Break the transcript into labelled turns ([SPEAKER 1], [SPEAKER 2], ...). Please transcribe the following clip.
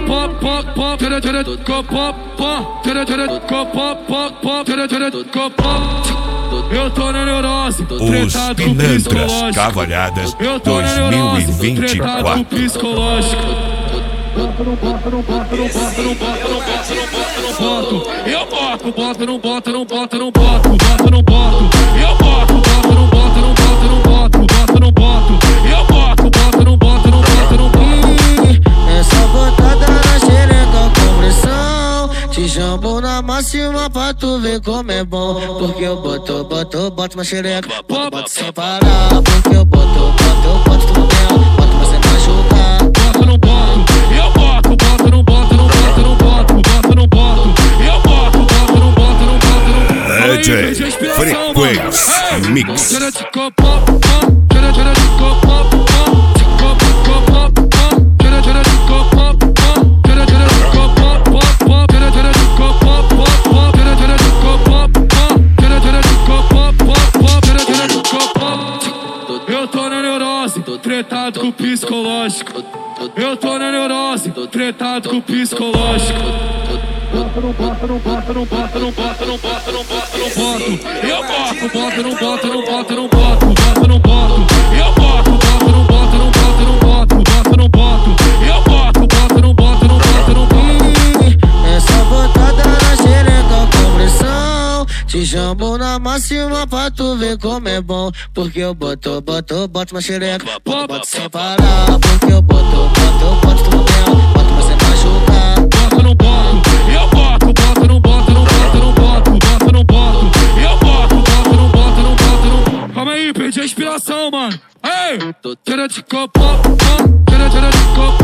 [SPEAKER 1] Eu tô na neurose,
[SPEAKER 2] Os Pinantras Cavalhadas 2024.
[SPEAKER 1] Eu boto, não boto, não boto, não boto, boto, não boto. Eu boto, não boto, não boto, não boto, boto, não boto. Eu boto, não boto, não boto, não boto.
[SPEAKER 3] Essa botada na xereca com pressão, te chamo na máxima pra tu ver como é bom. Porque eu boto na xereca, boto sem parar. Porque eu boto tu mesmo, boto você machucar.
[SPEAKER 1] Boto, não boto, eu boto, não boto, não boto, não boto, boto, não boto. Eu boto, não boto, não boto, não boto.
[SPEAKER 2] DJ Frequência Mix.
[SPEAKER 1] Eu tô na neurose, tô tretado com o psicológico. Eu tô na neurose, tô tretado com o psicológico. Boto, não boto, não boto, não boto, não boto, não boto, não boto, não boto. Eu boto, não boto, não boto, não boto, boto, não boto. Eu boto, não boto, não boto, não boto, boto, não boto. Eu boto, não boto, não boto, não boto.
[SPEAKER 3] Essa botada na xereca com pressão, te chamo na máxima pra tu ver como é bom. Porque eu boto na xereca, boto sem parar. Porque eu boto tu mesmo, boto você machucar.
[SPEAKER 1] Boto, não boto, eu boto, não boto, não boto, não boto, boto, não boto. Eu boto, não boto, não boto, não. Calma aí, perdi a inspiração, mano. Ei, tira de copo, tira de copo.